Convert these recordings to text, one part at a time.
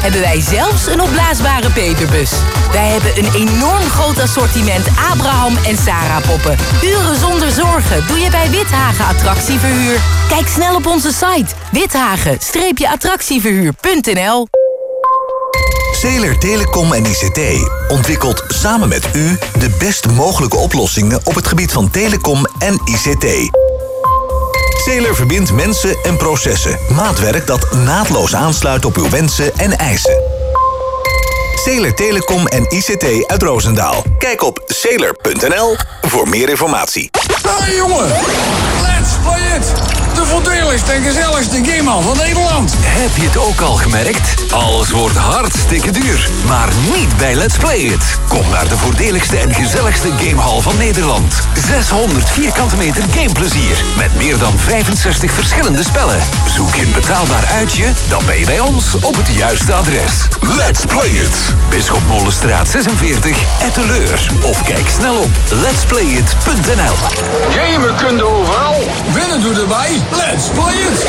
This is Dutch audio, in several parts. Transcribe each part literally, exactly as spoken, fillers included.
hebben wij zelfs een opblaasbare peperbus. Wij hebben een enorm groot assortiment Abraham en Sarah poppen. Uren zonder zorgen doe je bij Withagen Attractieverhuur. Kijk snel op onze site withagen attractieverhuur punt n l. Zeeler Telecom en I C T ontwikkelt samen met u de best mogelijke oplossingen op het gebied van telecom en I C T. Zeeler verbindt mensen en processen. Maatwerk dat naadloos aansluit op uw wensen en eisen. Zeeler Telecom en I C T uit Roosendaal. Kijk op zeeler punt n l voor meer informatie. Hey jongen, let's play it! De voordeligste en gezelligste gamehal van Nederland. Heb je het ook al gemerkt? Alles wordt hartstikke duur. Maar niet bij Let's Play It. Kom naar de voordeligste en gezelligste gamehal van Nederland. zeshonderd vierkante meter gameplezier. Met meer dan vijfenzestig verschillende spellen. Zoek je een betaalbaar uitje? Dan ben je bij ons op het juiste adres. Let's Play It. Bisschopmolenstraat zesenveertig, Etteleur. Of kijk snel op lets play it punt n l. Gamen kun je overal. Winnen doe erbij. Let's play it!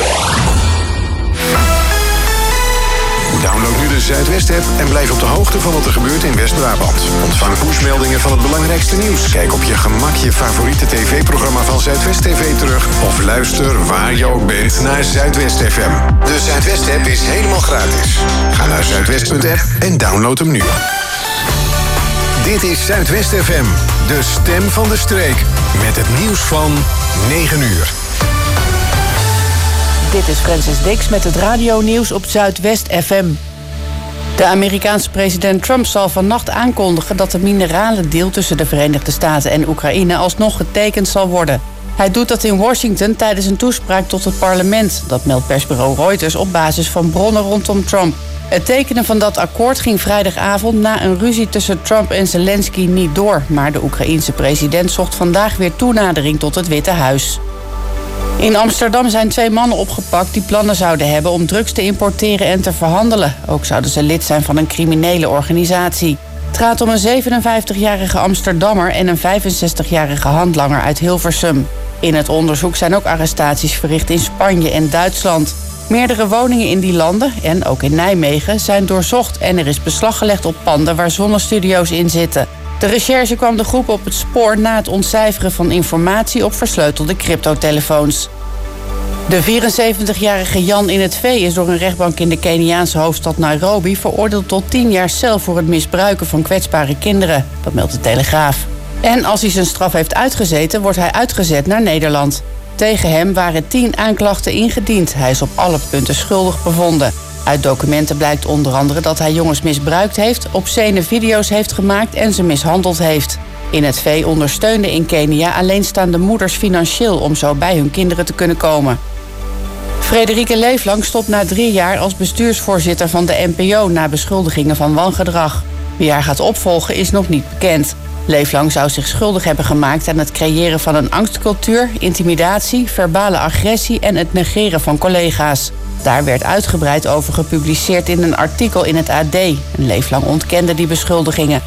Download nu de Zuidwest-app en blijf op de hoogte van wat er gebeurt in West-Brabant. Ontvang pushmeldingen van het belangrijkste nieuws. Kijk op je gemak je favoriete tv-programma van Zuidwest T V terug. Of luister waar je ook bent naar Zuidwest F M. De Zuidwest-app is helemaal gratis. Ga naar zuidwest punt app en download hem nu. Dit is Zuidwest F M, de stem van de streek. Met het nieuws van negen uur. Dit is Francis Dix met het radionieuws op Zuidwest F M. De Amerikaanse president Trump zal vannacht aankondigen dat de mineralendeal tussen de Verenigde Staten en Oekraïne alsnog getekend zal worden. Hij doet dat in Washington tijdens een toespraak tot het parlement. Dat meldt persbureau Reuters op basis van bronnen rondom Trump. Het tekenen van dat akkoord ging vrijdagavond na een ruzie tussen Trump en Zelensky niet door. Maar de Oekraïense president zocht vandaag weer toenadering tot het Witte Huis. In Amsterdam zijn twee mannen opgepakt die plannen zouden hebben om drugs te importeren en te verhandelen. Ook zouden ze lid zijn van een criminele organisatie. Het gaat om een zevenenvijftigjarige Amsterdammer en een vijfenzestigjarige handlanger uit Hilversum. In het onderzoek zijn ook arrestaties verricht in Spanje en Duitsland. Meerdere woningen in die landen, en ook in Nijmegen, zijn doorzocht en er is beslag gelegd op panden waar zonnestudio's in zitten. De recherche kwam de groep op het spoor na het ontcijferen van informatie op versleutelde cryptotelefoons. De vierenzeventigjarige Jan in het Vee is door een rechtbank in de Keniaanse hoofdstad Nairobi veroordeeld tot tien jaar cel voor het misbruiken van kwetsbare kinderen. Dat meldt de Telegraaf. En als hij zijn straf heeft uitgezeten, wordt hij uitgezet naar Nederland. Tegen hem waren tien aanklachten ingediend. Hij is op alle punten schuldig bevonden. Uit documenten blijkt onder andere dat hij jongens misbruikt heeft, obscene video's heeft gemaakt en ze mishandeld heeft. In het Vee ondersteunde in Kenia alleenstaande moeders financieel om zo bij hun kinderen te kunnen komen. Frederike Leeflang stopt na drie jaar als bestuursvoorzitter van de N P O na beschuldigingen van wangedrag. Wie haar gaat opvolgen is nog niet bekend. Leeflang zou zich schuldig hebben gemaakt aan het creëren van een angstcultuur, intimidatie, verbale agressie en het negeren van collega's. Daar werd uitgebreid over gepubliceerd in een artikel in het A D. Leeflang ontkende die beschuldigingen.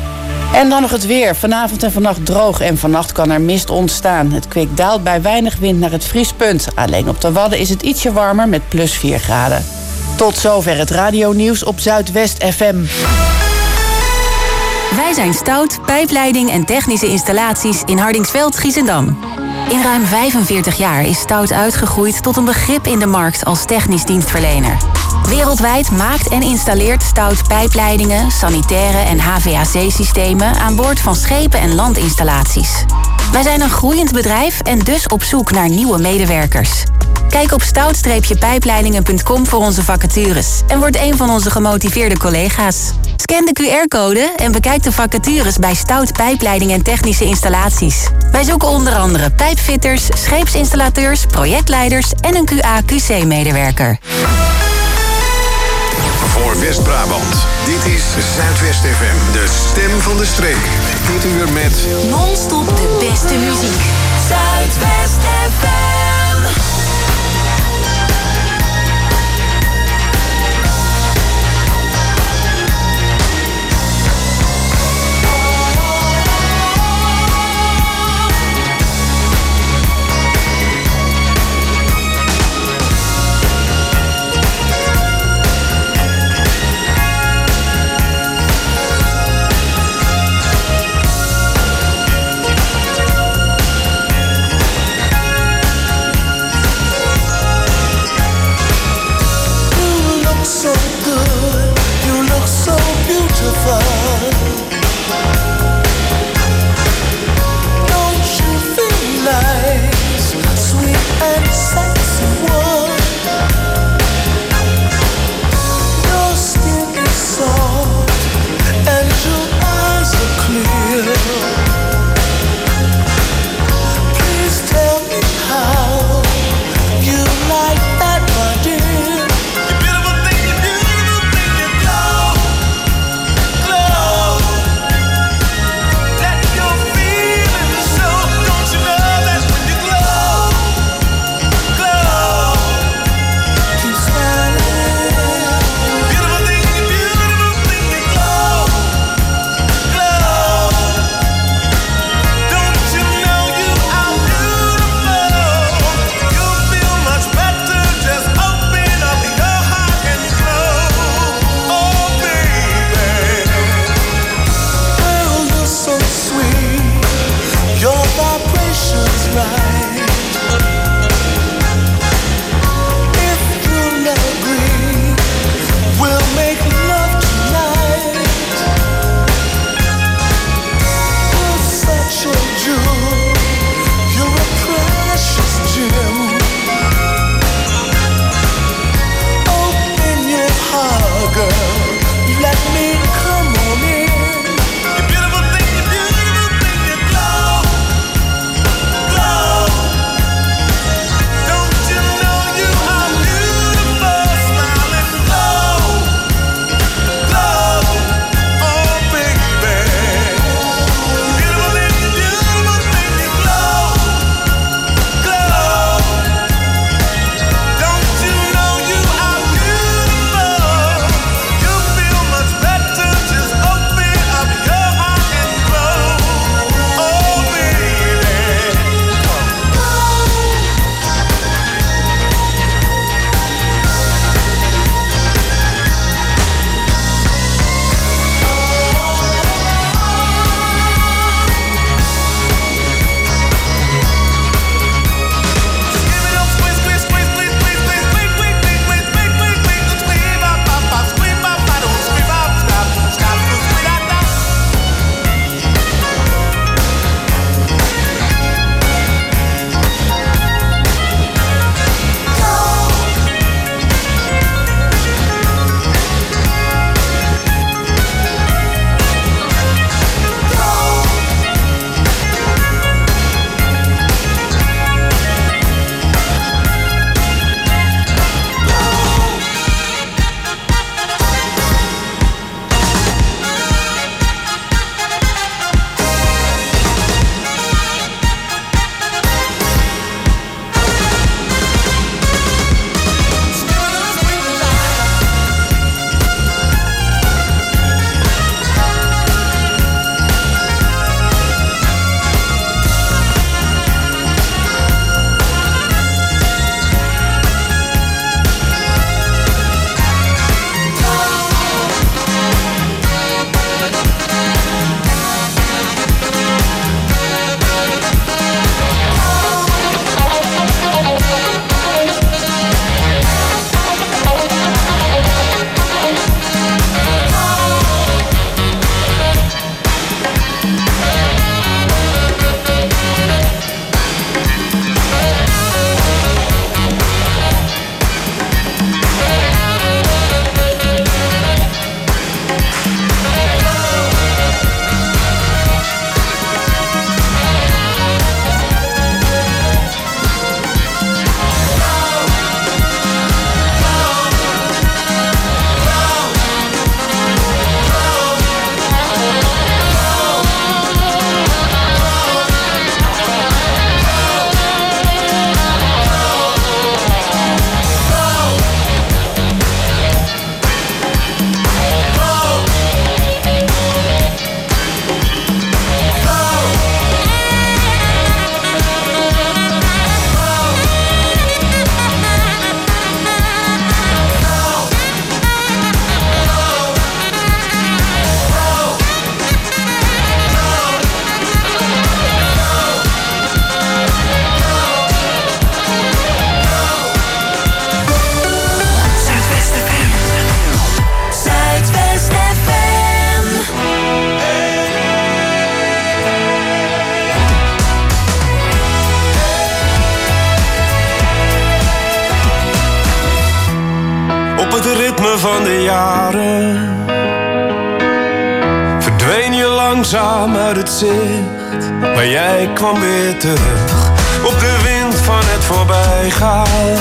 En dan nog het weer. Vanavond en vannacht droog en vannacht kan er mist ontstaan. Het kwik daalt bij weinig wind naar het vriespunt. Alleen op de Wadden is het ietsje warmer met plus vier graden. Tot zover het radionieuws op Zuidwest F M. Wij zijn Stout, pijpleiding en technische installaties in Hardingsveld, Giessendam. In ruim vijfenveertig jaar is Stout uitgegroeid tot een begrip in de markt als technisch dienstverlener. Wereldwijd maakt en installeert Stout pijpleidingen, sanitaire en H V A C-systemen aan boord van schepen en landinstallaties. Wij zijn een groeiend bedrijf en dus op zoek naar nieuwe medewerkers. Kijk op stout pijpleidingen punt com voor onze vacatures en word een van onze gemotiveerde collega's. Scan de Q R-code en bekijk de vacatures bij Stout Pijpleiding en Technische Installaties. Wij zoeken onder andere pijpfitters, scheepsinstallateurs, projectleiders en een Q A Q C-medewerker. Voor West-Brabant, dit is Zuidwest F M, de stem van de streek. Dit uur met Non-stop de beste muziek. Zuidwest F M. van de jaren verdween je langzaam uit het zicht, maar jij kwam weer terug op de wind van het voorbijgaan.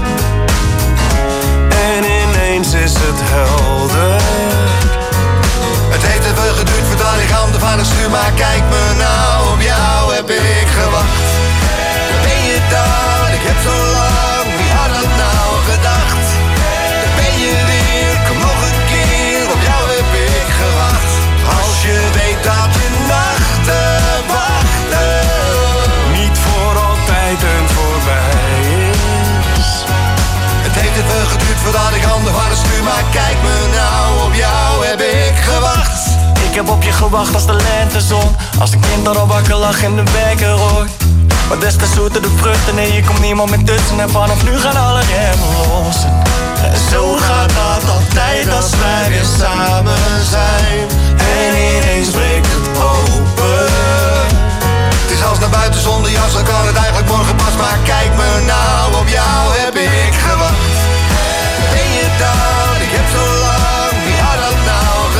En ineens is het helder. Het heeft even geduurd voordat ik handen van de stuur, maar kijk me nou, op jou heb ik gewacht. Ben je dan, ik heb zo lang, wie had dat nou gedacht? Dan ben je weer, kom nog een keer, op jou heb ik gewacht. Als je weet dat je nachten wachten niet voor altijd en voorbij is. Het heeft even geduurd voordat ik handen van de stuur, maar kijk me nou, op jou heb ik gewacht. Ik heb op je gewacht als de lentezon, als de kinderen wakker lag in de wekker hoor. Maar des te zoeter de vruchten, nee je komt niemand meer tussen. En vanaf nu gaan alle remmen los. En zo gaat dat altijd als wij weer samen zijn. En ineens breekt het open. Het is als naar buiten zonder jas, dan kan het eigenlijk morgen pas. Maar kijk me nou, op jou heb ik gewacht. Ben je dan, ik heb zo lang, wie had dat nou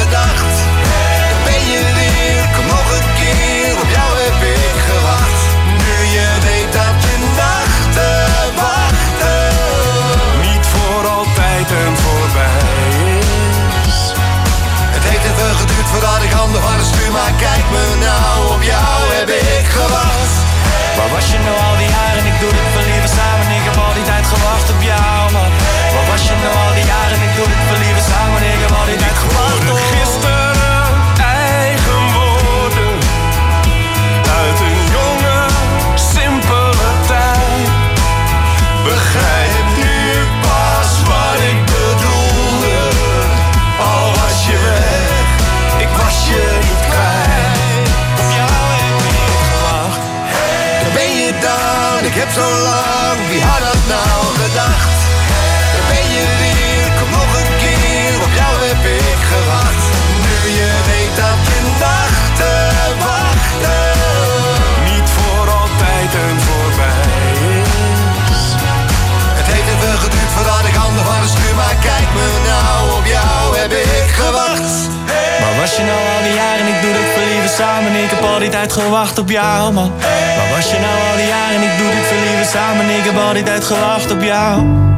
zo lang, wie had dat nou gedacht? Daar ben je weer, kom nog een keer, op jou heb ik gewacht. Nu je weet dat je nachten wachten niet voor altijd en voorbij is. Het heeft even geduurd voordat ik handen van de stuur, maar kijk me nou, op jou heb ik gewacht. Waar was je nou al die jaren? Ik doe dit voor liefde samen. Ik heb al die tijd gewacht op jou, man. Waar was je nou al die jaren? Ik doe dit voor liefde samen. Ik heb al die tijd gewacht op jou.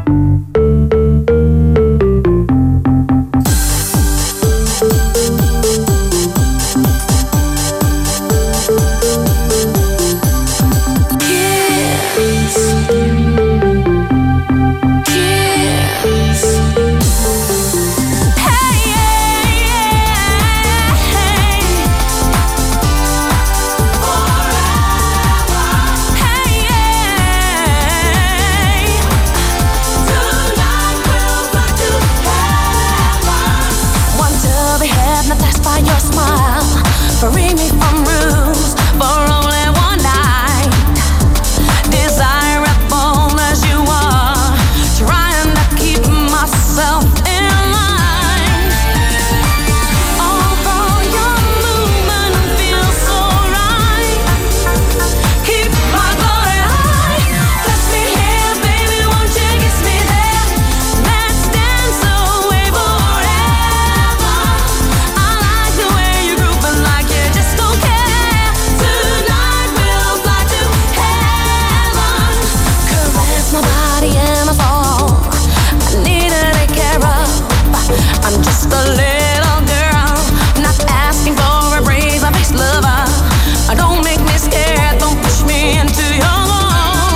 Free me from rules for only one night. Desirable as you are, trying to keep myself in line. Although your movement feels so right, keep my glory high. Touch me here, baby, won't you kiss me there? Let's dance away forever. I like the way you're grooving like you just don't care. Tonight we'll fly to heaven. Caress my body and my soul. I need to take care of. I'm just a little girl, not asking for a raise. I'm ex lover. Don't make me scared. Don't push me into your wall.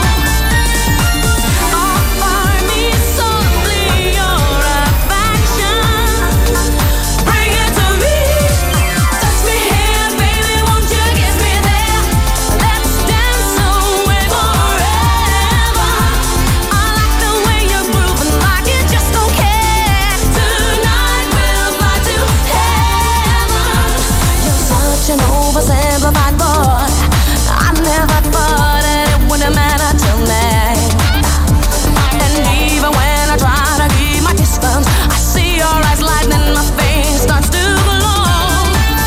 Offer me softly your affection. Bring it to me. Touch me here, baby, won't you kiss me there? Let's dance away forever. I like the way you're grooving like you just don't care. Tonight we'll fly to heaven. You're such an oversimplified boy. I never thought that it would matter till now. And even when I try to keep my distance, I see your eyes lightning, my face starts to glow.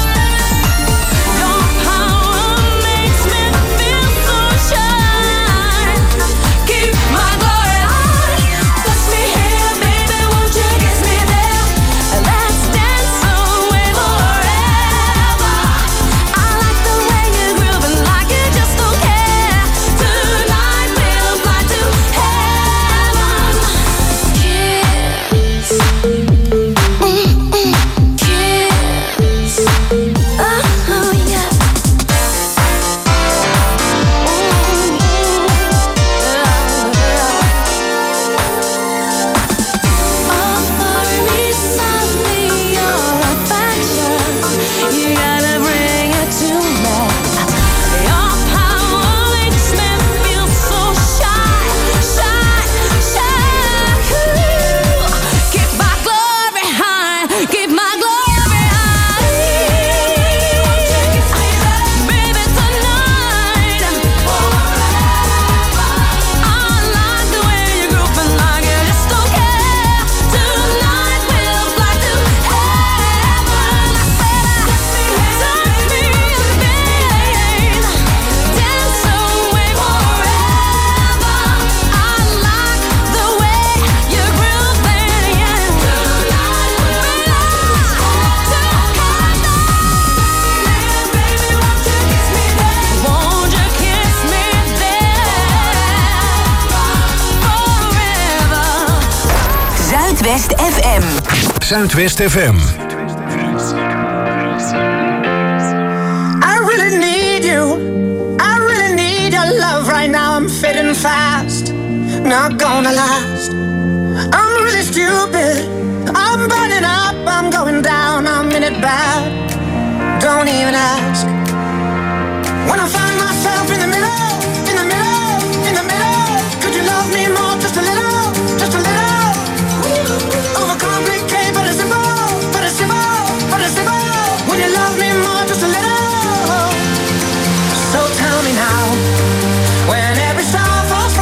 Your power makes me feel so shy. Keep my glory high. Touch me here, baby, won't you kiss me there? Let's dance away forever. I like the way you're grooving like you just don't care. Tonight we'll fly to heaven. Kiss. Mm-mm. Kiss. Oh, yeah. Offer me softly your affection. You gotta bring it to me. Your power makes me feel so shy, shy, shy. Ooh. Keep my glory high, keep my glory high. Baby, tonight, I like the way you're grooving like you just don't care. Tonight we'll fly to heaven. I said, touch me, babe, dance away forever. I like the way you're grooving, yeah. Tonight we'll fly to heaven. Baby, won't you kiss me there? Won't you kiss me there? Forever. Zuidwest F M. Zuidwest F M. I really need you. I really need your love right now. I'm fading fast, not gonna last. I'm really stupid. I'm burning up. I'm going down. I'm in it bad. Don't even ask. When I find myself in the middle, in the middle, in the middle, could you love me more? Just a little, just a little. Overcomplicate, but it's simple, but it's simple, but it's simple. Would you love me more? Just a little. So tell me now, when every star falls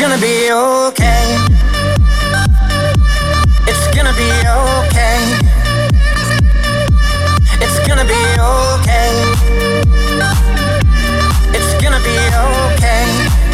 gonna be okay. It's gonna be okay. It's gonna be okay. It's gonna be okay.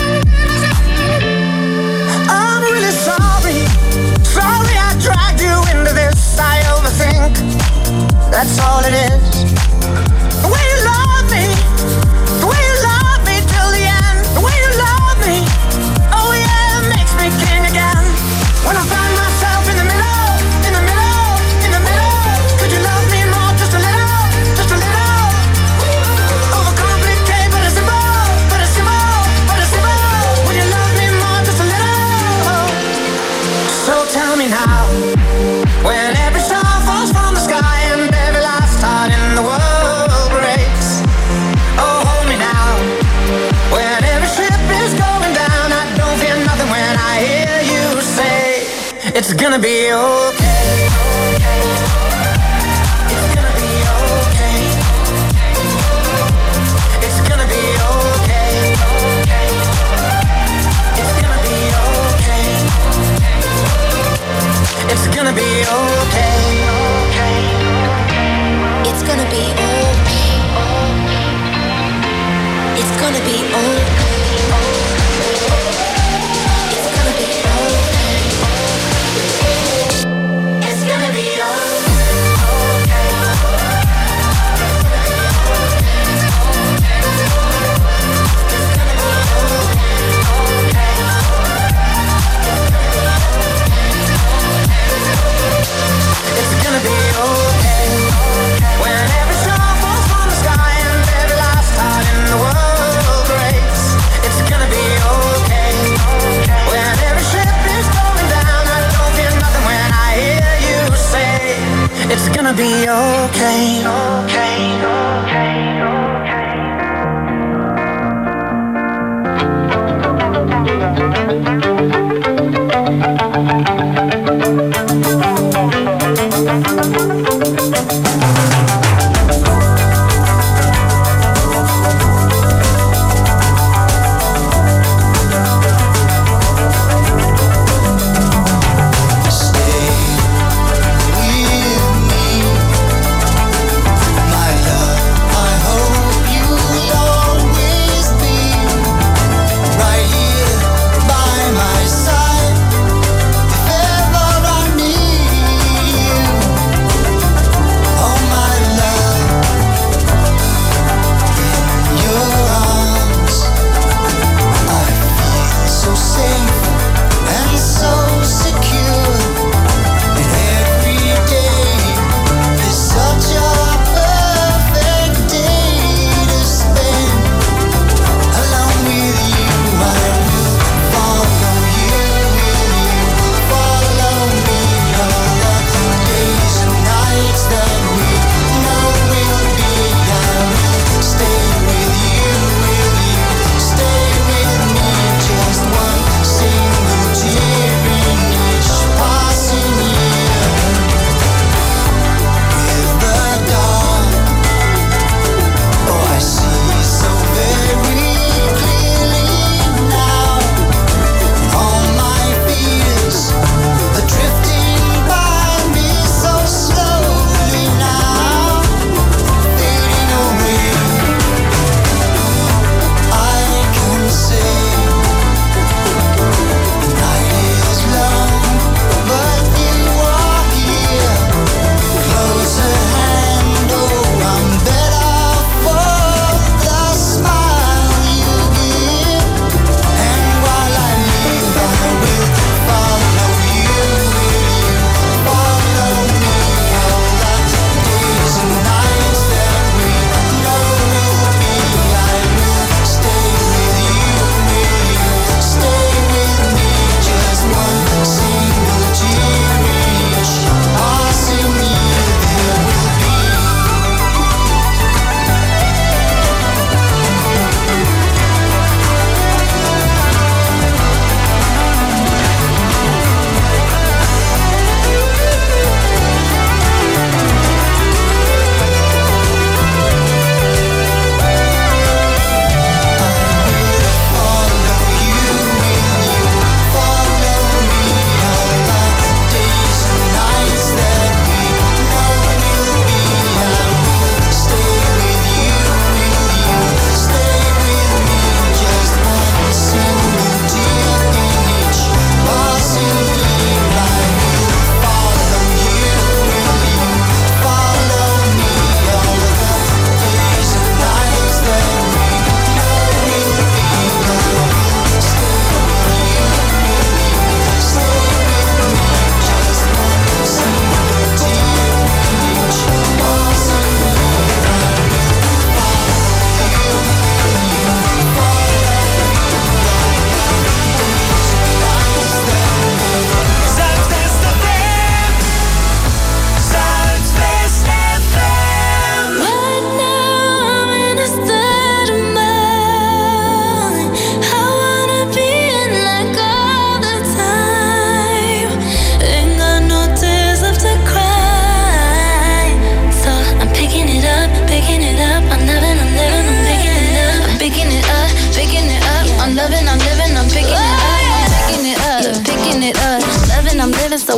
I'm really sorry. Sorry I dragged you into this. I overthink. That's all it is. The way you love me. The way you love me till the end. The way you love me. Oh yeah, it makes me king again. When I find myself in the middle, in the middle, in the middle. Could you love me more, just a little, just a little? Overcomplicate, but it's simple, but it's simple, but it's simple. Would you love me more, just a little? So tell me now, when every star falls from the sky and every last heart in the world breaks. Oh, hold me now, when every ship is going down. I don't fear nothing when I hear you say it's gonna be okay. It's gonna be okay. It's gonna be okay. It's gonna be okay. It's gonna be okay. It's gonna be okay. It's gonna be okay. It's gonna be okay.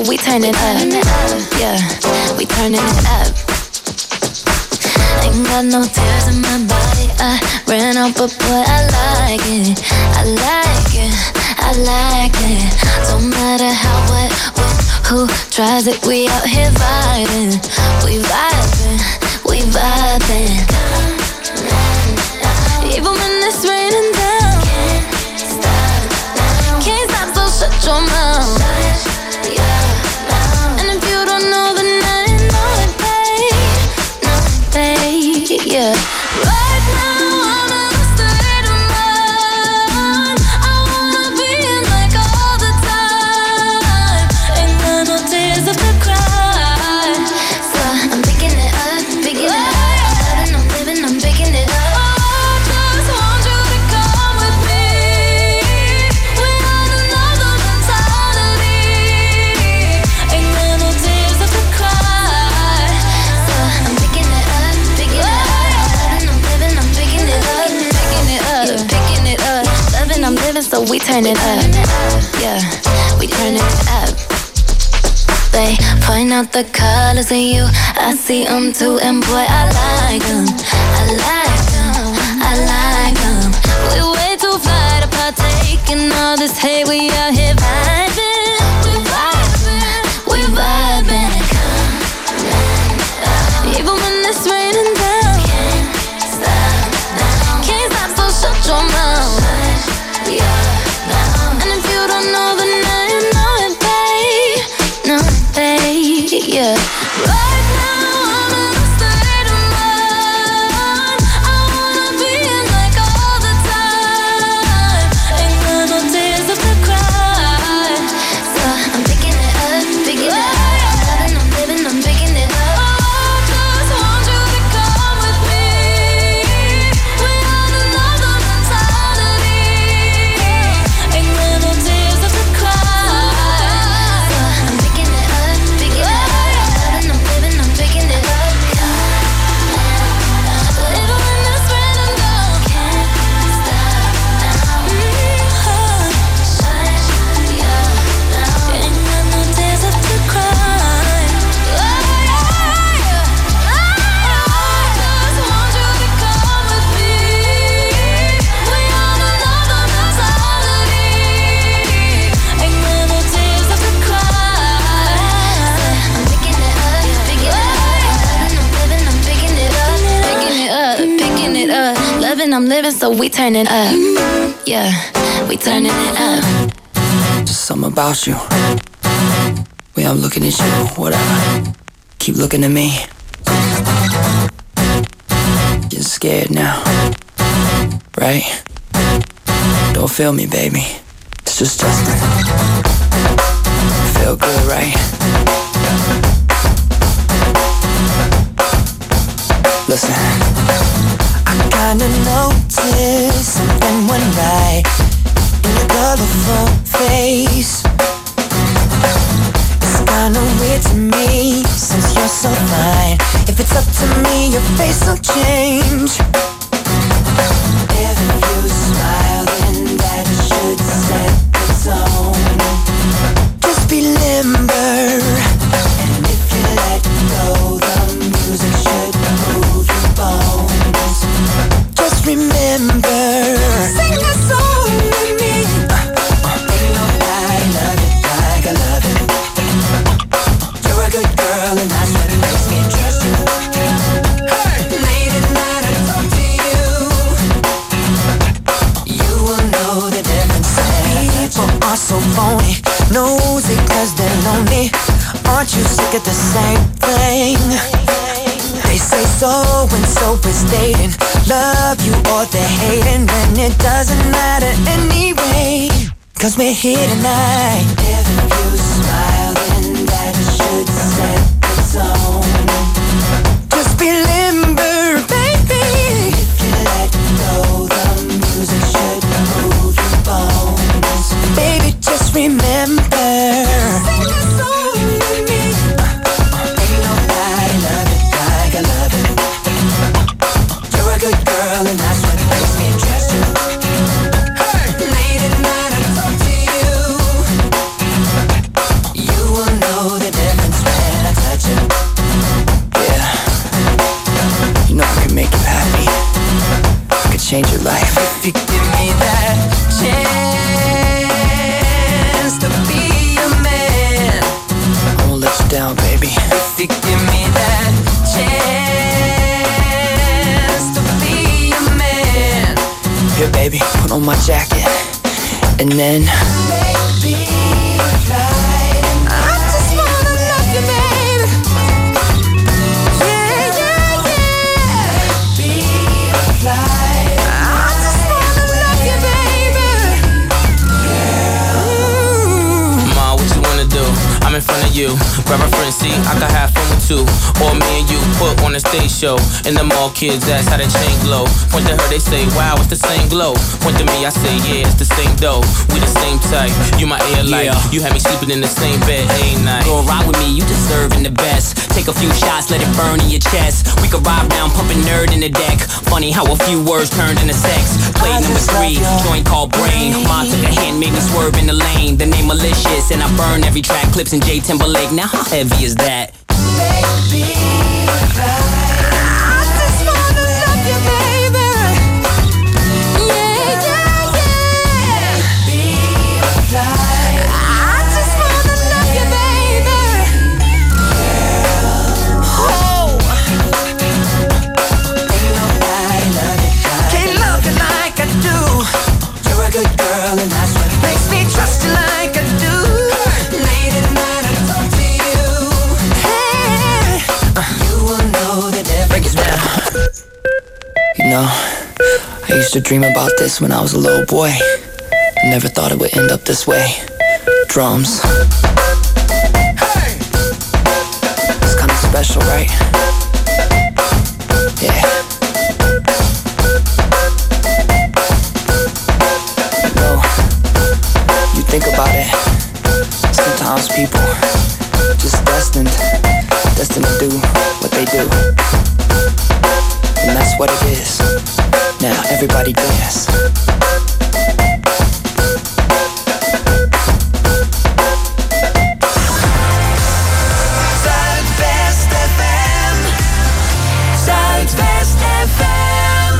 we turning up. Yeah, we turning it up. Ain't got no tears in my body. I ran out, but boy, I like it. I like it. I like it. Don't matter how, what, when, who tries it. We out here vibing. We vibing. We vibing. Even when it's raining down, can't stop now. Can't stop, so shut your mouth. Shut your mouth. And if you don't know, then I didn't know it, babe. No, babe, yeah. Right now I'm in a state of mind. I wanna be in like all the time. Ain't got no tears left to cry. So I'm picking it up, picking it up. Loving, I'm living, I'm picking it up. So we turn it up, yeah, we turn it up. They point out the colors in you, I see them too, and boy, I like them, I like them, I like them. We way too fly to partake in all this hate, we out here vibing, we vibing, we vibing. Even when it's raining down, can't stop now. Can't stop, so shut your mouth. Yeah, and if you don't know, then I didn't know it, babe. No, babe, yeah. Right now I'm in a state of mind. I wanna be in like all the time. Ain't got no tears left to cry. So I'm picking it up, picking it up. Loving, I'm living, I'm picking it up. Oh, just want you to come with me. We on another mentality. Ain't got no tears left to cry. So I'm picking it up, picking it up. Loving, I'm living, I'm picking it up. Even when it's raining down, can't stop now. Shine, yeah, now. Ain't got no tears left to cry. I just want you to come with me. We on another mentality. Ain't got no tears left to cry. I'm picking it up, picking it up. Loving, I'm living, I'm picking it up. Picking it up, picking it up. Loving, I'm living, so we turn it up. Yeah, we turning it up. Just something about you. Way I'm looking at you, whatever. Keep looking at me. Getting scared now, right? Don't feel me, baby. It's just Justin. Feel good, right? Listen. I kinda noticed something went right in your colorful face. It's kinda weird to me since you're so fine. If it's up to me, your face will change. If you smile, then that should set the tone. Just be limber, and if you let go, the music should move your bones. Just remember, sing a song with me. Ain't nobody love it like I love it. You're a good girl, and that's what makes me trust you. Hey, late at night I talk to you. You will know the difference. People are so phony, nosy 'cause they're lonely. Aren't you sick of the same thing? They say so and so is dating, love you or they're hating, and it doesn't matter anyway, 'cause we're here tonight. If you smile, then that should set the tone. Just be limber, baby. If you let go, the music should move your bones. Baby, just remember, sing a song with me. Ain't nobody love it like I love it. You're a good girl, and that's what makes me trust you. Hey, late at night I talk to you. change your life. If you give me that chance to be a man, I won't let you down, baby. If you give me that chance to be a man, here, baby, put on my jacket, and then baby, fly. I just wanna love you, baby. Yeah, yeah, yeah. Baby, fly. I just wanna love you, baby. Ma, what you wanna do? I'm in front of you. Grab a friend, see, I can have fun with two. Or me and you put on a stage show. And them all kids ask how that chain glow. Point to her, they say, wow, it's the same glow. Point to me, I say, yeah, it's the same dough. We the same type, you my air light. Yeah. You had me sleeping in the same bed, ain't night. Go ride with me, you deserving the best. Take a few shots, let it burn in your chest. We could ride down, pumping nerd in the deck. Funny how a few words turned into sex. Play number three, joint called Brain. Ma took a hand, made me swerve in the lane. The name malicious, and I burn every track. Clips in J Timberlake, now how heavy is that? Baby, I just wanna love you, baby. Yeah, yeah, yeah. Baby, fly. I just wanna love you, baby. Oh. Ain't nobody love you, can't love you like I do. You're a good girl, and that's what makes me trust you like I do. Late at night, I talk to you. Hey, you will know the difference now. You know, I used to dream about this when I was a little boy. Never thought it would end up this way. Drums. Hey, it's kind of special, right? Yeah. You know, you think about it. Sometimes people just destined, destined to do what they do. And that's what it is. Now everybody dance. Zuidwest F M. Zuidwest F M.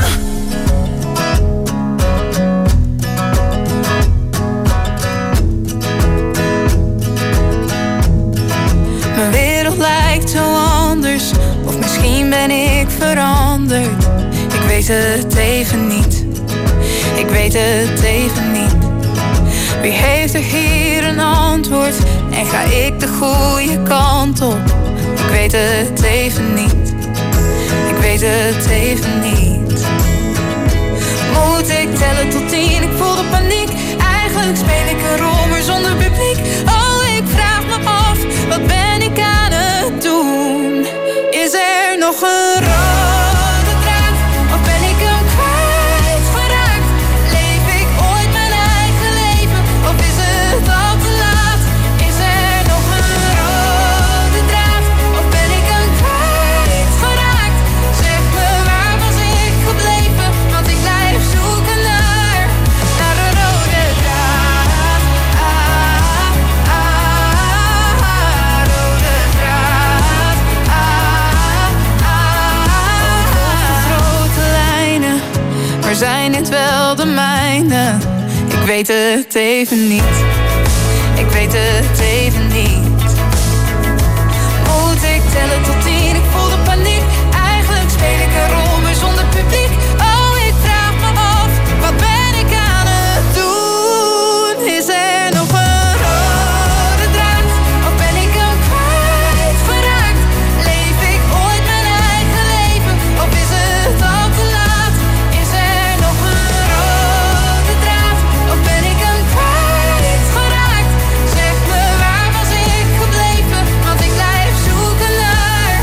Mijn wereld lijkt zo anders, of misschien ben ik veranderd. Ik weet het even niet, ik weet het even niet. Wie heeft er hier een antwoord en ga ik de goede kant op? Ik weet het even niet, ik weet het even niet. Moet ik tellen tot tien, ik voel de paniek. Eigenlijk speel ik een rol, maar zonder publiek. Oh, ik vraag me af, wat ben ik aan het doen? Is er nog een rode draad, of ben ik hem kwijtgeraakt? Leef ik ooit mijn eigen leven, of is het al te laat? Is er nog een rode draad, of ben ik hem kwijtgeraakt? Zeg me, waar was ik gebleven? Want ik blijf zoeken naar, naar een rode draad. Ah, ah, ah, rode draad. Ah, ah, ah. Grote lijnen, maar zijn dit wel de mijne? Ik weet het even niet, ik weet het even niet. Moet ik tellen tot tien, ik voel de paniek. Eigenlijk speel ik een rol, maar zonder publiek. Oh, ik vraag me af, wat ben ik aan het doen? Is er nog een rode draad, of ben ik hem kwijtgeraakt? Leef ik ooit mijn eigen leven, of is het al te laat? Is er nog een rode draad, of ben ik hem kwijtgeraakt? Zeg me, waar was ik gebleven? Want ik blijf zoeken naar,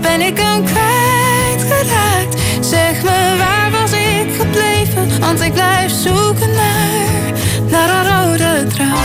ben ik hem kwijtgeraakt? Zeg me, waar was ik gebleven? Want ik blijf zoeken naar, naar een rode draad.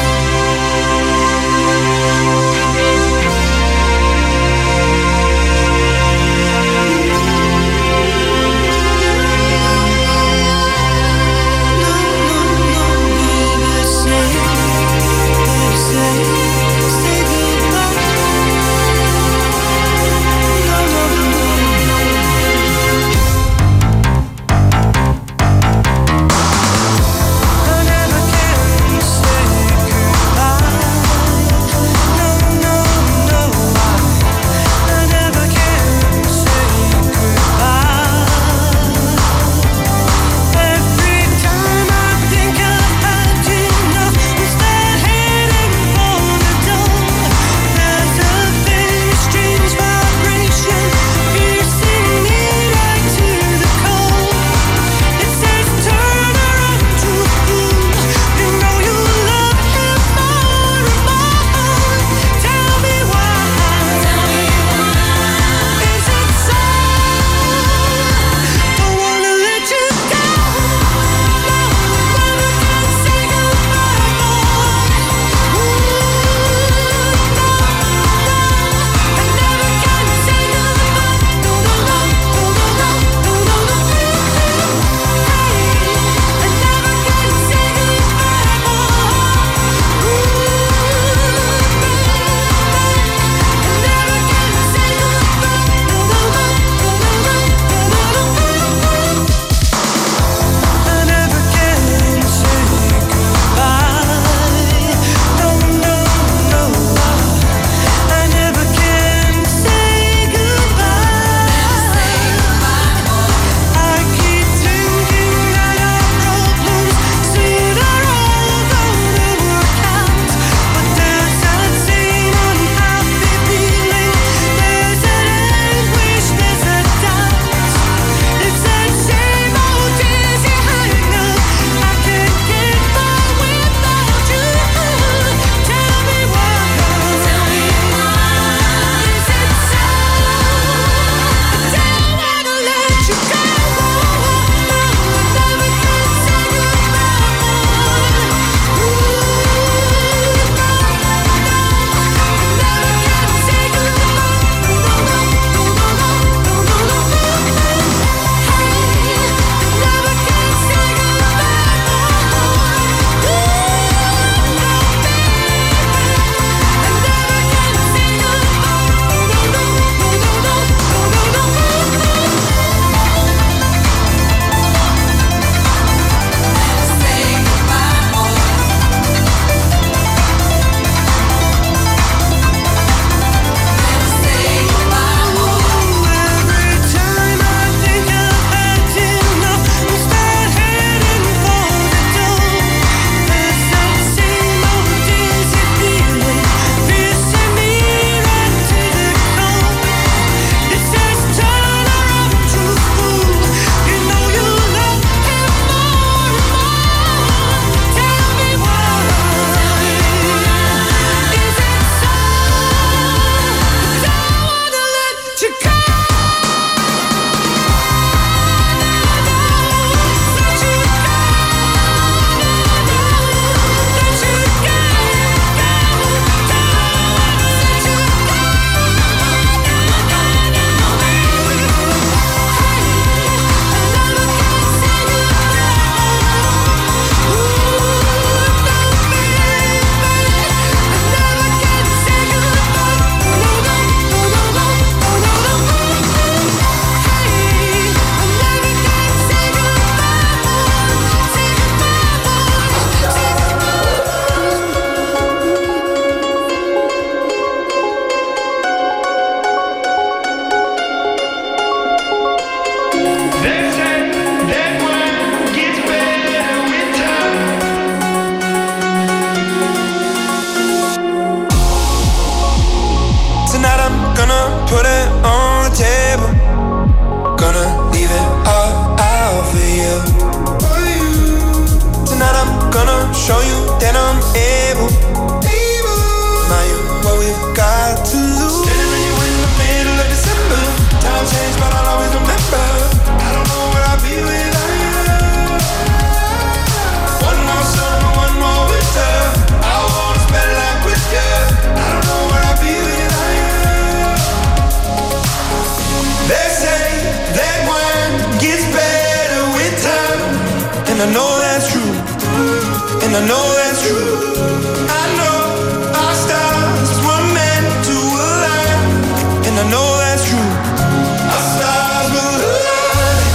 I know that's true, and I know that's true. I know our stars were meant to align, and I know that's true. Our stars will align.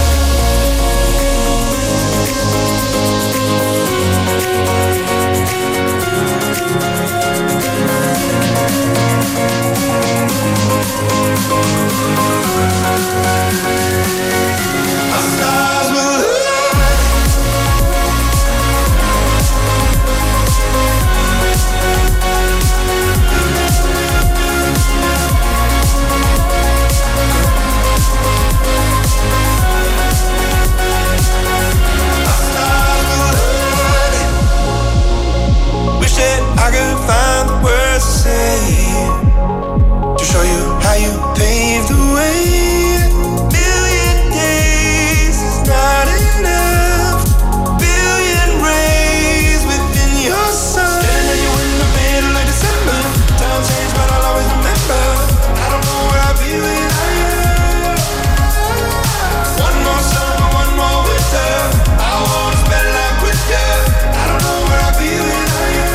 Our stars will align. I could find the words to say to show you how you paved the way. Billion days is not enough. Billion rays within your sun. Standing there, you in the middle of December. Time changed, but I'll always remember. I don't know where I'll be when I am. One more summer, one more winter. I wanna spend life with you. I don't know where I'll be when I am.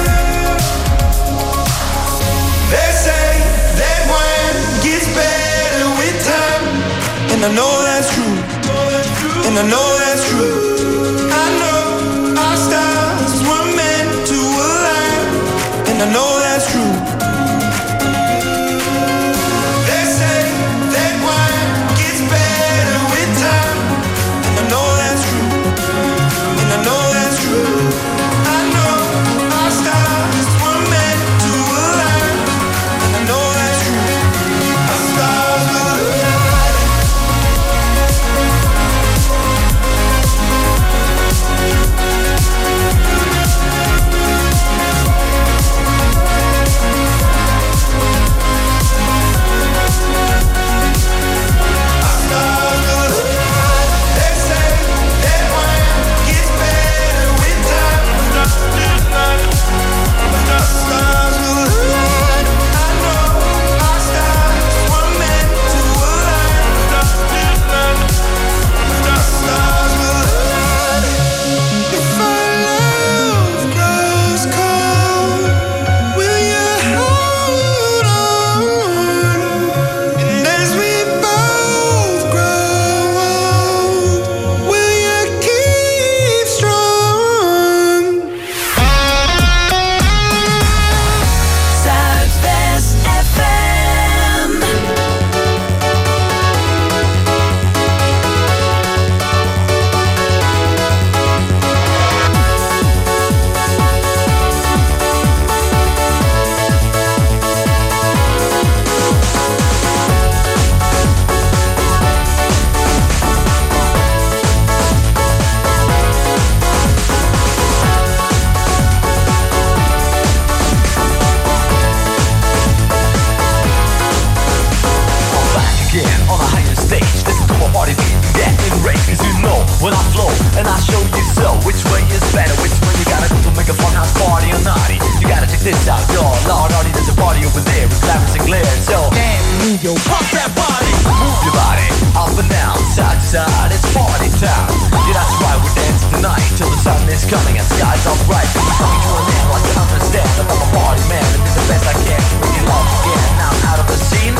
They say that wine gets better with time, and I know that's true, and I know that's true. I know our stars were meant to align, and I know that's true. They say that wine gets better with time, and I know that's true, and I know that's true. I know our stars were meant to align. I know that's true. Our stars will align. Our stars will align. They say that wine gets better with time. Our stars will align. I know our stars were meant to align. Our stars will align. If our love grows cold, will you hold on? And as we both grow old, will you keep strong? Zuidwest F M. I'm back again on a higher stage. Listen to my body beat, get in rage. Cause you know when I flow and I show you so. Which way is better, which way you gotta go to make a fun house party or naughty. You gotta check this out, yo. Lord, Artie, there's a party over there with glamours and glare. So, damn, move your pump that body. Move your body up and down, side to side. It's party time. Yeah, that's right, we're dancing tonight till the sun is coming and skies are bright. We're coming to an end like you understand that I'm a party man and do the best I can to make you love again. Now I'm out of the scene.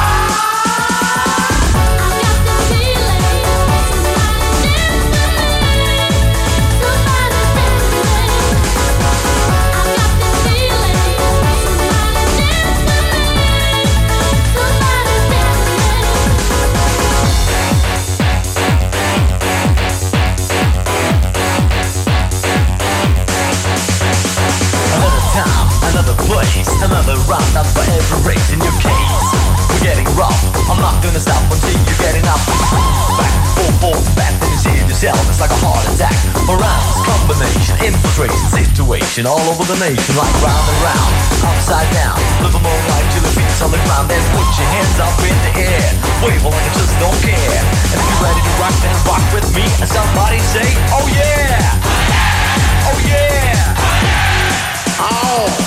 Another time, another place, another round up for every race in your case. We're getting rough, I'm not gonna stop until you're getting up. Back, forth, forth, back, then you see it yourself, it's like a heart attack. Around, combination, infiltration, situation all over the nation, like round and round, upside down. Live a more life till your feet's on the ground, then put your hands up in the air. Wave like you just don't care. And if you're ready to rock, then rock with me. And somebody say, oh yeah! Oh yeah! Oh!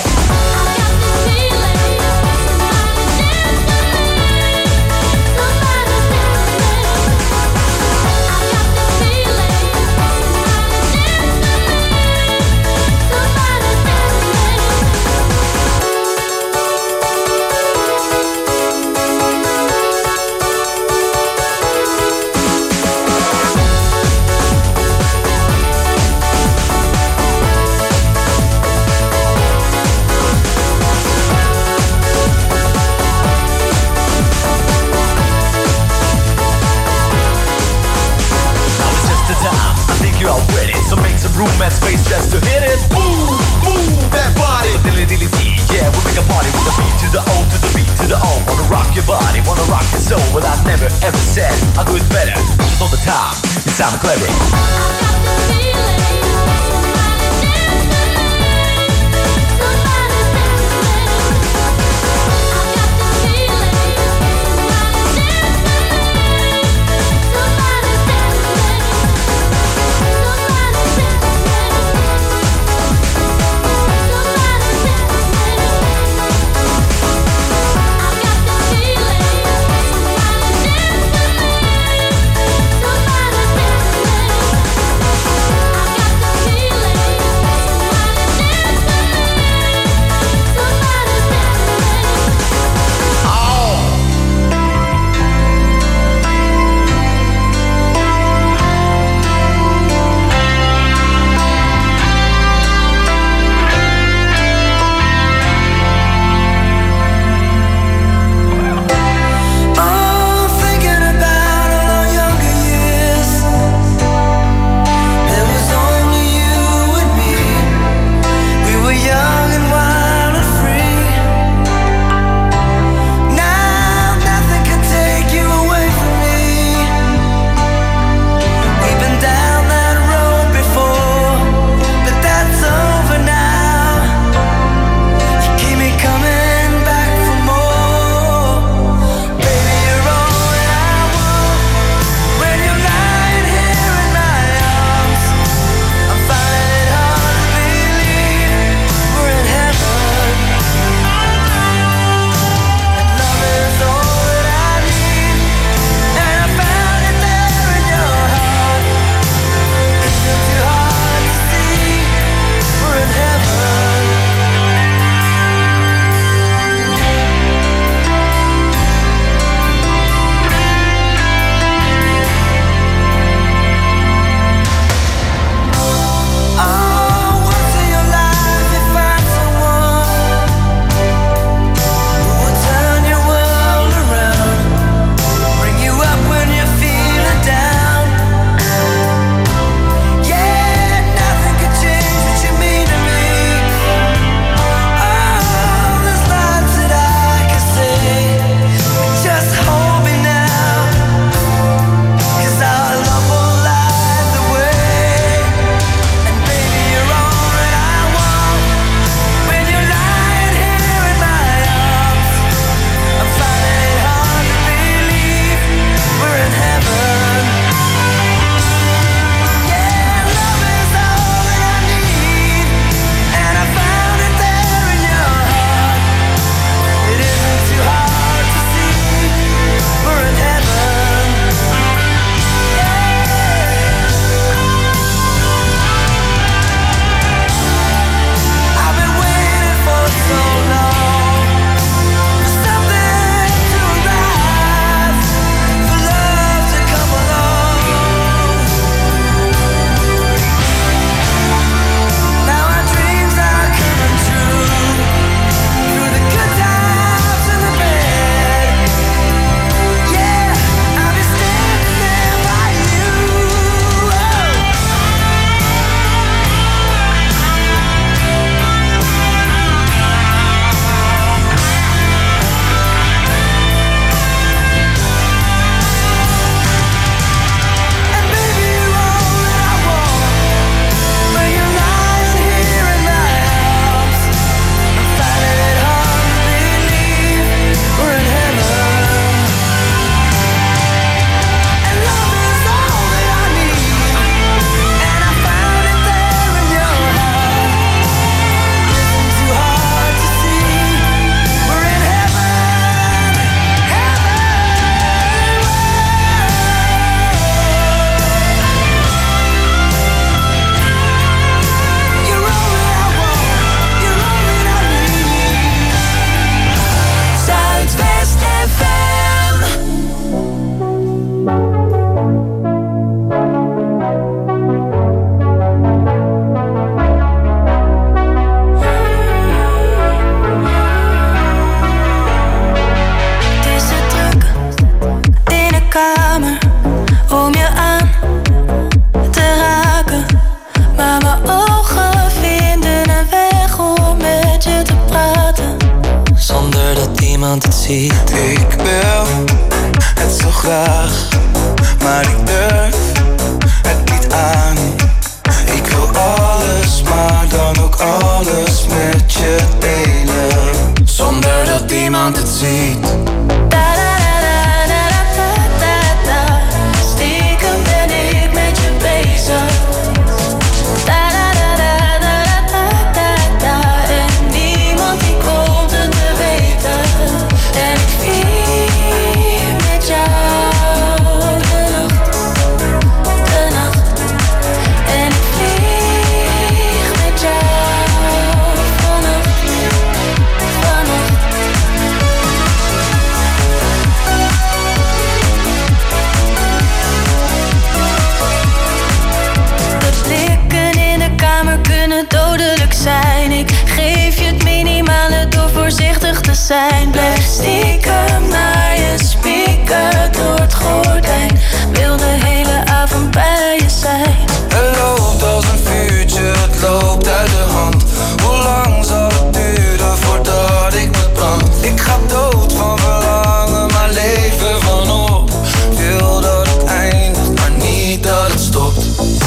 you are with it. So make some room and space just to hit it. Move, move that body. So dilly dilly dee, yeah, we make a party with the beat to the O to the beat to the O. Wanna rock your body, wanna rock your soul. Well, I never ever said I'll do it better. Just all the time, you sound clever. ziet. Stiekem ben ik met je bezig. En niemand die komt het te weten. En ik vier met jou de nacht, de nacht. En ik vlieg met jou vannacht, vannacht. De blikken in de kamer kunnen dodelijk zijn. Ik geef je het minimale door voorzichtig te zijn. Blijf stiekem naar je spieken door het gordijn. Wil de hele avond bij je zijn. Het loopt als een vuurtje, het loopt uit de hand. Hoe lang zal het duren voordat ik bebrand? Ik ga dood van verlangen, maar leven vanop. Wil dat het eindigt, maar niet dat het stopt.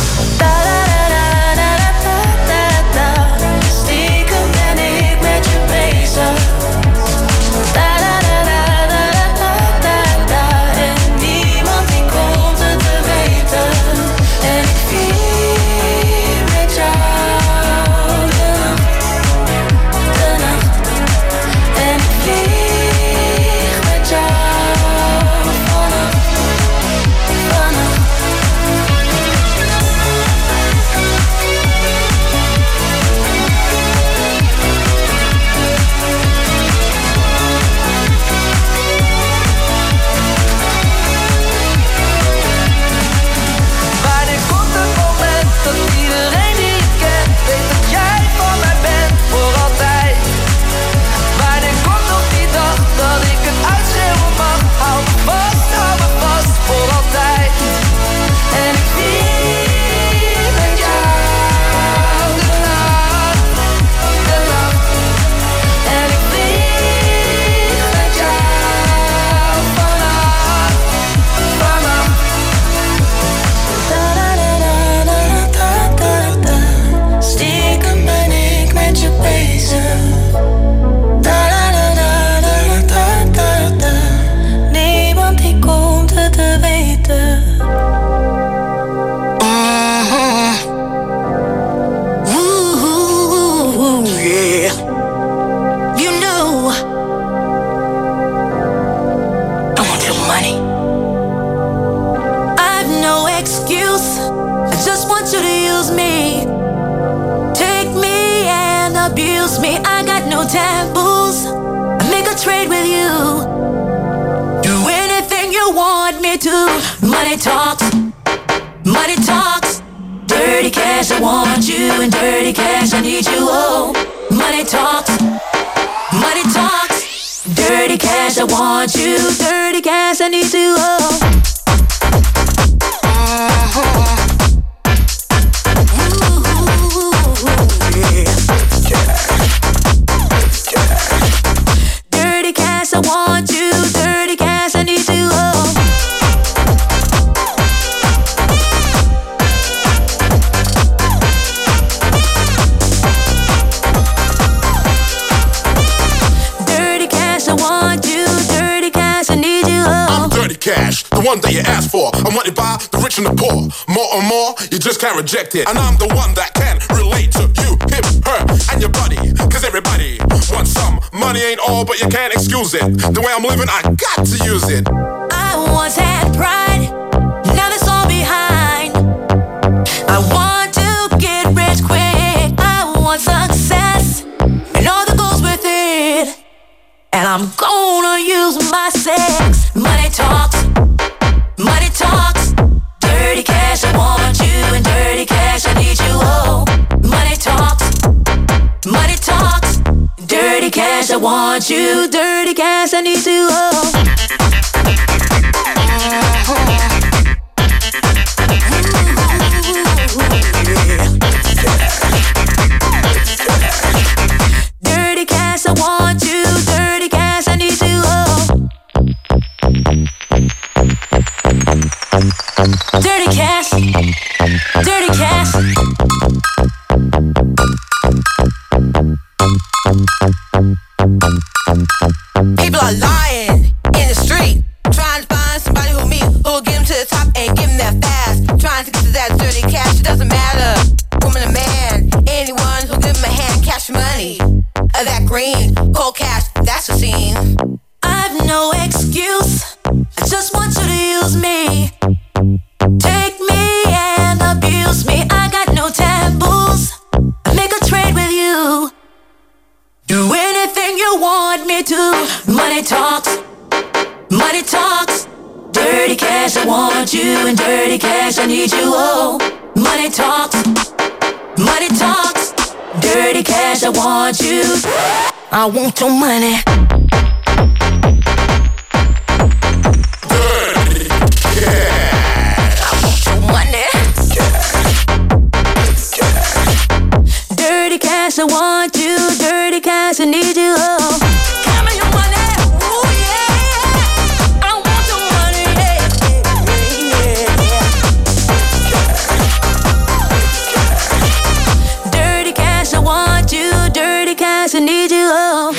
Stiekem ben ik met je bezig. En niemand die komt het te weten. En ik vier met jou de nacht, de nacht. En ik vlieg met jou vannacht, vannacht. Wanneer komt het moment dat iedereen die je kent weet dat jij van mij bent voor altijd? Wanneer komt nog die dag dat ik het uitschreeuwen mag? Hou me vast, hou me vast voor altijd. En ik vier met jou de nacht, de nacht. En ik vlieg met jou vannacht, vannacht. Stiekem ben ik met je bezig. Niemand die komt het te weten. Ooh, yeah. You know, I want your money. I've no excuse. I just want you to use me. Take me and abuse me. I got no taboos. I make a trade with you. Do anything you want me to. Money talks. Money talks. Dirty cash, I want you. And dirty cash, I need you. Oh, money talks. Money talks. Dirty cash, I want you. Dirty cash, I need you. Oh. Dirty cash, I want you. Dirty cash, I need you. Oh. Dirty cash, I want you. Dirty cash, I need you. Oh. I'm dirty cash, the one that you asked for. I'm wanted by the rich and the poor. More and more, you just can't reject it. And I'm the one that can relate to you, him, her, and your buddy. Cause everybody wants some. Money ain't all, but you can't excuse it. The way I'm living, I got to use it. I once had pride, now that's all behind. I want to get rich quick. I want success and all that goes with it. And I'm gonna use my sex. Money talks, money talks. Dirty cash, I want you. And dirty cash, I need you. Oh, money talks, money talks. Dirty cash, I want you. Dirty cash, I need you. Oh. Dirty cash, I want you. Dirty cash, I need you. Oh. Dirty cash, dirty cash. People are lying. it doesn't matter. Woman or man, anyone who'll give him a hand, cash money. Uh, that green, cold cash, that's the scene. I've no excuse. I just want you to use me. Take me and abuse me. I got no taboos. I make a trade with you. Do anything you want me to. Money talks. Money talks. Dirty cash, I want you. And dirty cash, I need you. Oh, money talks. Money talks. Dirty cash, I want you. I want your money. Dirty cash, I want you. Dirty cash, I need you. Oh, give me your money. Ooh, yeah. I want your money. Yeah, yeah, yeah. Dirty cash, I want you. Dirty cash, I need you. Oh.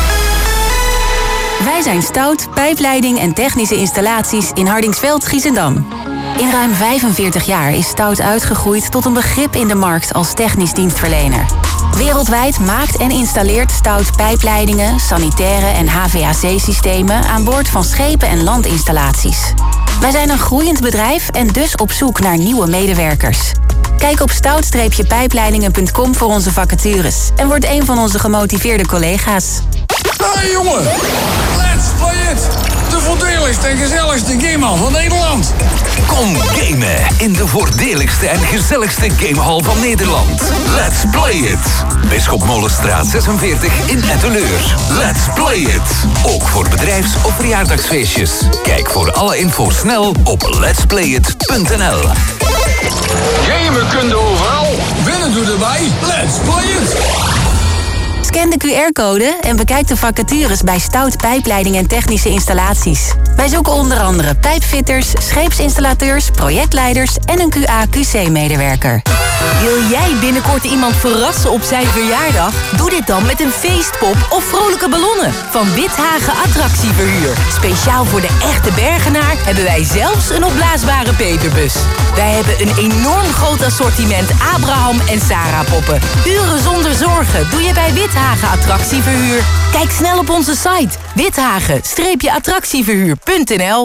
Wij zijn Stout, pijpleiding en technische installaties in Hardingsveld, Giesendam. In ruim vijfenveertig jaar is Stout uitgegroeid tot een begrip in de markt als technisch dienstverlener. Wereldwijd maakt en installeert Stout pijpleidingen, sanitaire en H V A C-systemen aan boord van schepen en landinstallaties. Wij zijn een groeiend bedrijf en dus op zoek naar nieuwe medewerkers. Kijk op stout pijpleidingen punt com voor onze vacatures en word een van onze gemotiveerde collega's. Hey jongen, let's play it! De voordeligste en gezelligste gamehal van Nederland. Kom gamen in de voordeligste en gezelligste gamehal van Nederland. Let's play it! Bisschop Molenstraat zesenveertig in Etteleur. Let's play it! Ook voor bedrijfs- of verjaardagsfeestjes. Kijk voor alle info snel op lets play it punt n l. Gamen kun je overal. Winnen doe erbij. Let's play it! Scan de Q R-code en bekijk de vacatures bij Stout Pijpleiding en Technische Installaties. Wij zoeken onder andere pijpfitters, scheepsinstallateurs, projectleiders en een Q A Q C-medewerker. Wil jij binnenkort iemand verrassen op zijn verjaardag? Doe dit dan met een feestpop of vrolijke ballonnen van Withagen Attractieverhuur. Speciaal voor de echte Bergenaar hebben wij zelfs een opblaasbare peperbus. Wij hebben een enorm groot assortiment Abraham en Sarah poppen. Uren zonder zorgen doe je bij Withagen Attractieverhuur. Kijk snel op onze site withagen attractieverhuur punt n l.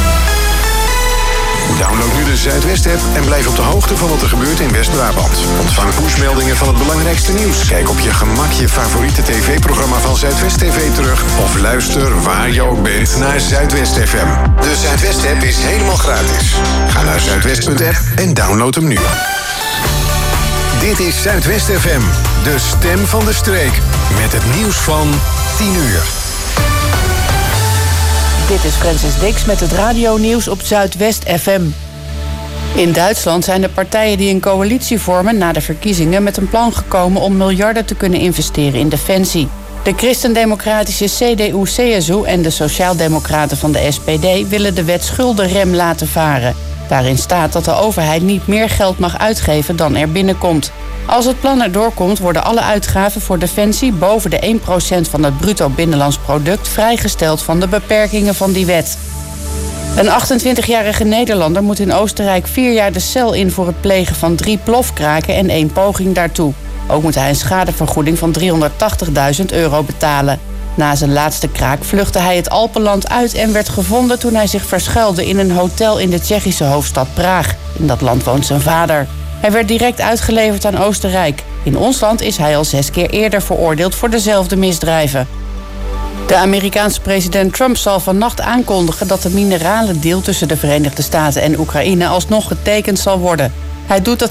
Download nu de Zuidwest-app en blijf op de hoogte van wat er gebeurt in West-Brabant. Ontvang pushmeldingen van het belangrijkste nieuws. Kijk op je gemak je favoriete tv-programma van Zuidwest T V terug. Of luister waar je ook bent naar Zuidwest F M. De Zuidwest-app is helemaal gratis. Ga naar zuidwest punt app en download hem nu. Dit is Zuidwest F M, de stem van de streek. Met het nieuws van tien uur. Dit is Francis Dix met het radionieuws op Zuidwest F M. In Duitsland zijn de partijen die een coalitie vormen na de verkiezingen met een plan gekomen om miljarden te kunnen investeren in defensie. De christendemocratische C D U C S U en de sociaaldemocraten van de S P D willen de wet schuldenrem laten varen. Daarin staat dat de overheid niet meer geld mag uitgeven dan er binnenkomt. Als het plan erdoor komt, worden alle uitgaven voor defensie boven de één procent van het bruto binnenlands product vrijgesteld van de beperkingen van die wet. Een achtentwintigjarige Nederlander moet in Oostenrijk vier jaar de cel in voor het plegen van drie plofkraken en één poging daartoe. Ook moet hij een schadevergoeding van driehonderdtachtigduizend euro betalen. Na zijn laatste kraak vluchtte hij het Alpenland uit en werd gevonden toen hij zich verschuilde in een hotel in de Tsjechische hoofdstad Praag. In dat land woont zijn vader. Hij werd direct uitgeleverd aan Oostenrijk. In ons land is hij al zes keer eerder veroordeeld voor dezelfde misdrijven. De Amerikaanse president Trump zal vannacht aankondigen dat de mineralendeal tussen de Verenigde Staten en Oekraïne alsnog getekend zal worden. Hij doet dat